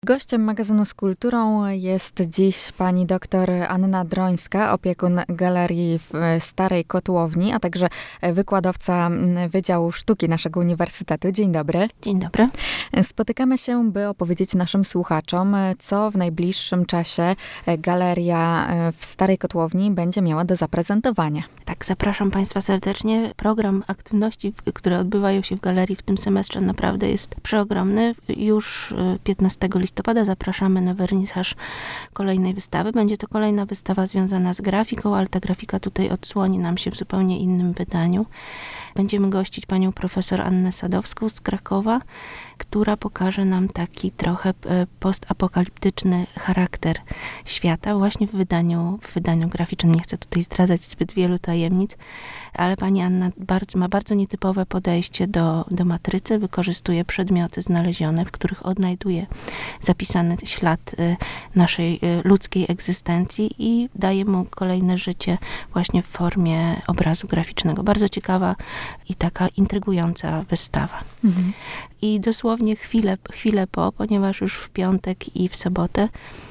Gościem magazynu z kulturą jest dziś pani doktor Anna Drońska, opiekun Galerii w Starej Kotłowni, a także wykładowca Wydziału Sztuki naszego uniwersytetu. Dzień dobry. Dzień dobry. Spotykamy się, by opowiedzieć naszym słuchaczom, co w najbliższym czasie Galeria w Starej Kotłowni będzie miała do zaprezentowania. Tak, zapraszam Państwa serdecznie. Program aktywności, które odbywają się w galerii w tym semestrze, naprawdę jest przeogromny. Już 15 listopada zapraszamy na wernisaż kolejnej wystawy. Będzie to kolejna wystawa związana z grafiką, ale ta grafika tutaj odsłoni nam się w zupełnie innym wydaniu. Będziemy gościć panią profesor Annę Sadowską z Krakowa, która pokaże nam taki trochę postapokaliptyczny charakter świata właśnie w wydaniu graficznym. Nie chcę tutaj zdradzać zbyt wielu tajemnic, ale pani Anna ma bardzo nietypowe podejście do matrycy. Wykorzystuje przedmioty znalezione, w których odnajduje zapisany ślad naszej ludzkiej egzystencji i daje mu kolejne życie właśnie w formie obrazu graficznego. Bardzo ciekawa i taka intrygująca wystawa. Mhm. I dosłownie chwilę po, ponieważ już w piątek i w sobotę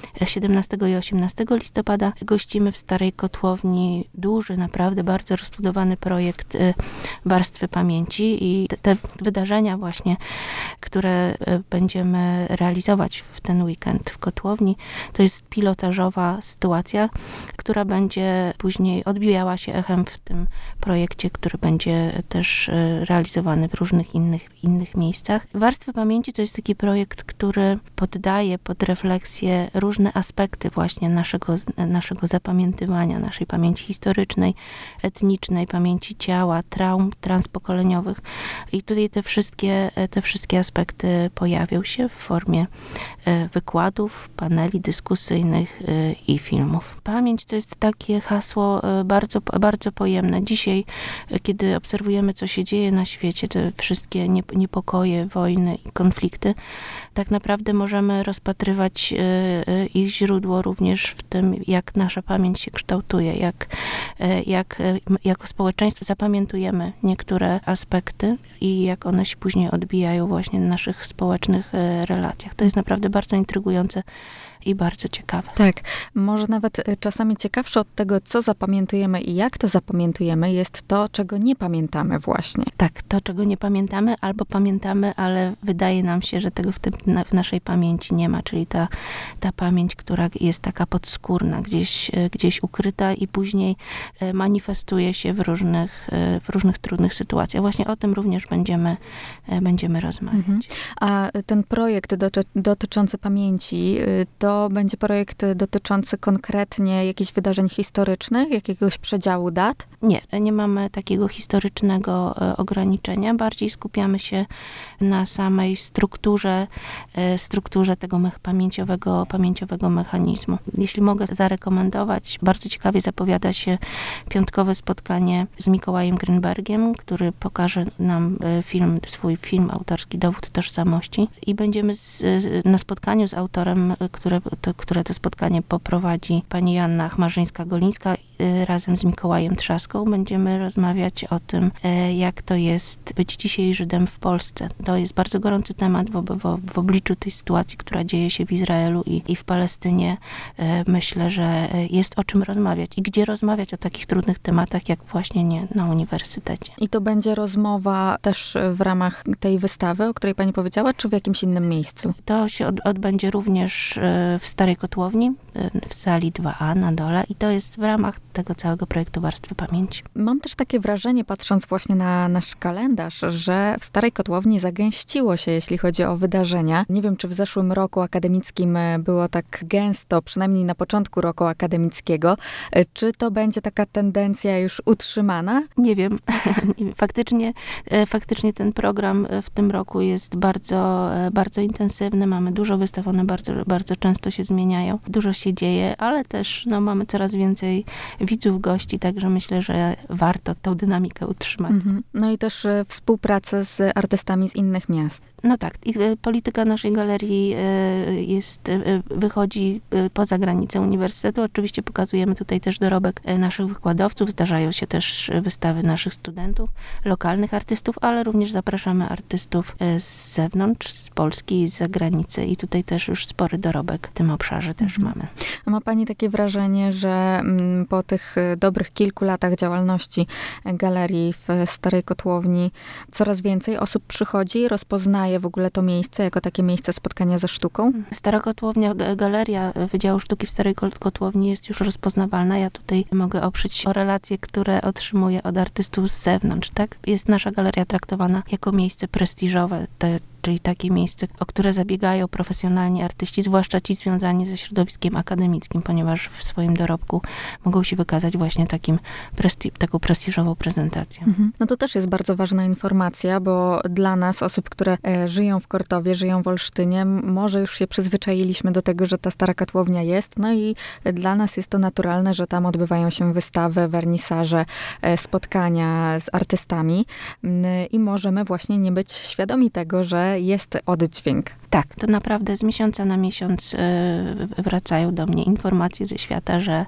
17 i 18 listopada gościmy w Starej Kotłowni duży, naprawdę bardzo rozbudowany projekt Warstwy Pamięci i te wydarzenia właśnie, które będziemy realizować w ten weekend w Kotłowni, to jest pilotażowa sytuacja, która będzie później odbijała się echem w tym projekcie, który będzie też realizowany w różnych innych miejscach. Warstwy Pamięci to jest taki projekt, który poddaje pod refleksję różne aspekty właśnie naszego zapamiętywania, naszej pamięci historycznej, etnicznej, pamięci ciała, traum transpokoleniowych. I tutaj te wszystkie aspekty pojawią się w formie wykładów, paneli dyskusyjnych i filmów. Pamięć to jest takie hasło bardzo, bardzo pojemne. Dzisiaj, kiedy obserwujemy, co się dzieje na świecie, te wszystkie niepokoje, wojny i konflikty, tak naprawdę możemy rozpatrywać ich źródło również w tym, jak nasza pamięć się kształtuje, jak jako społeczeństwo zapamiętujemy niektóre aspekty i jak one się później odbijają właśnie na naszych społecznych relacjach. To jest naprawdę bardzo intrygujące i bardzo ciekawe. Tak, może nawet czasami ciekawsze od tego, co zapamiętujemy i jak to zapamiętujemy, jest to, czego nie pamiętamy właśnie. Tak, to, czego nie pamiętamy, albo pamiętamy, ale wydaje nam się, że tego w naszej pamięci nie ma, czyli ta pamięć, która jest taka podskórna, gdzieś ukryta i później manifestuje się w różnych trudnych sytuacjach. Właśnie o tym również będziemy rozmawiać. Mhm. A ten projekt dotyczący pamięci, to będzie projekt dotyczący konkretnie jakichś wydarzeń historycznych, jakiegoś przedziału dat? Nie mamy takiego historycznego ograniczenia. Bardziej skupiamy się na samej strukturze tego pamięciowego mechanizmu. Jeśli mogę zarekomendować, bardzo ciekawie zapowiada się piątkowe spotkanie z Mikołajem Grynbergiem, który pokaże nam swój film autorski Dowód tożsamości i będziemy na spotkaniu z autorem, które to spotkanie poprowadzi pani Joanna Chmarzyńska-Golińska razem z Mikołajem Trzaską. Będziemy rozmawiać o tym, jak to jest być dzisiaj Żydem w Polsce. To jest bardzo gorący temat w obliczu tej sytuacji, która dzieje się w Izraelu i w Palestynie. Myślę, że jest o czym rozmawiać i gdzie rozmawiać o takich trudnych tematach, jak właśnie nie na uniwersytecie. I to będzie rozmowa też w ramach tej wystawy, o której pani powiedziała, czy w jakimś innym miejscu? To się odbędzie również w Starej Kotłowni, w sali 2A na dole i to jest w ramach tego całego projektu Warstwy Pamięci. Mam też takie wrażenie, patrząc właśnie na nasz kalendarz, że w Starej Kotłowni zagęściło się, jeśli chodzi o wydarzenia. Nie wiem, czy w zeszłym roku akademickim było tak gęsto, przynajmniej na początku roku akademickiego. Czy to będzie taka tendencja już utrzymana? Nie wiem. Faktycznie ten program w tym roku jest bardzo, bardzo intensywny. Mamy dużo wystaw, one bardzo, bardzo często się zmieniają. Dużo się dzieje, ale też mamy coraz więcej widzów, gości, także myślę, że warto tą dynamikę utrzymać. No i też współpracę z artystami z innych innych miast. No tak, i polityka naszej galerii wychodzi poza granice uniwersytetu. Oczywiście pokazujemy tutaj też dorobek naszych wykładowców. Zdarzają się też wystawy naszych studentów, lokalnych artystów, ale również zapraszamy artystów z zewnątrz, z Polski, z zagranicy i tutaj też już spory dorobek w tym obszarze też mamy. A ma pani takie wrażenie, że po tych dobrych kilku latach działalności galerii w Starej Kotłowni coraz więcej osób przychodzi, rozpoznaje w ogóle to miejsce jako takie miejsce spotkania ze sztuką? Stara Kotłownia, galeria Wydziału Sztuki w Starej Kotłowni jest już rozpoznawalna. Ja tutaj mogę oprzeć o relacje, które otrzymuję od artystów z zewnątrz. Tak? Jest nasza galeria traktowana jako miejsce prestiżowe, czyli takie miejsce, o które zabiegają profesjonalni artyści, zwłaszcza ci związani ze środowiskiem akademickim, ponieważ w swoim dorobku mogą się wykazać właśnie taką prestiżową prezentacją. No to też jest bardzo ważna informacja, bo dla nas, osób, które żyją w Kortowie, żyją w Olsztynie, może już się przyzwyczailiśmy do tego, że ta Stara Kotłownia jest, no i dla nas jest to naturalne, że tam odbywają się wystawy, wernisaże, spotkania z artystami i możemy właśnie nie być świadomi tego, że jest oddźwięk. Tak, to naprawdę z miesiąca na miesiąc wracają do mnie informacje ze świata, że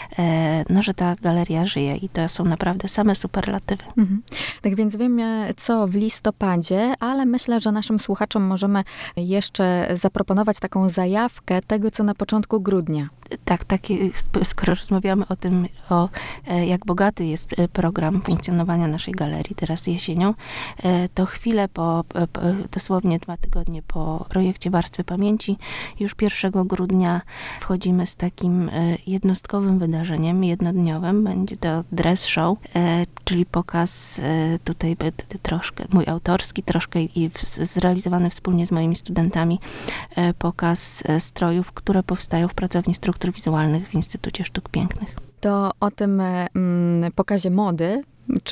ta galeria żyje i to są naprawdę same superlatywy. Tak więc wiemy, co w listopadzie, ale myślę, że naszym słuchaczom możemy jeszcze zaproponować taką zajawkę tego, co na początku grudnia. Tak, skoro rozmawiamy o tym, jak bogaty jest program funkcjonowania naszej galerii teraz jesienią, to chwilę dosłownie 2 tygodnie po projekcie Warstwy Pamięci, już 1 grudnia wchodzimy z takim jednostkowym wydarzeniem, jednodniowym. Będzie to dress show, czyli pokaz tutaj troszkę mój autorski, troszkę i zrealizowany wspólnie z moimi studentami pokaz strojów, które powstają w pracowni struktur wizualnych w Instytucie Sztuk Pięknych. To o tym pokazie mody,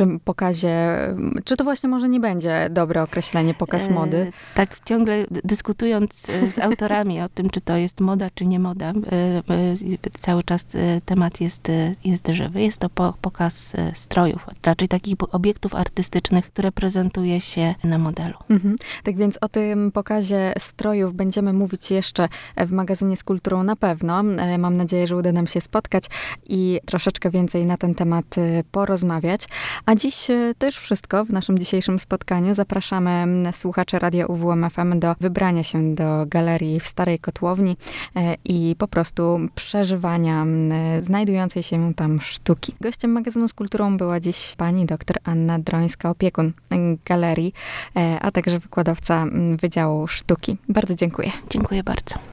czy to właśnie może nie będzie dobre określenie, pokaz mody? Tak, ciągle dyskutując z autorami o tym, czy to jest moda, czy nie moda, cały czas temat jest żywy. Jest to pokaz strojów, raczej takich obiektów artystycznych, które prezentuje się na modelu. Tak więc o tym pokazie strojów będziemy mówić jeszcze w magazynie z kulturą na pewno. Mam nadzieję, że uda nam się spotkać i troszeczkę więcej na ten temat porozmawiać. A dziś to już wszystko w naszym dzisiejszym spotkaniu. Zapraszamy słuchaczy Radia UWM FM do wybrania się do galerii w Starej Kotłowni i po prostu przeżywania znajdującej się tam sztuki. Gościem magazynu z kulturą była dziś pani dr Anna Drońska, opiekun galerii, a także wykładowca Wydziału Sztuki. Bardzo dziękuję. Dziękuję bardzo.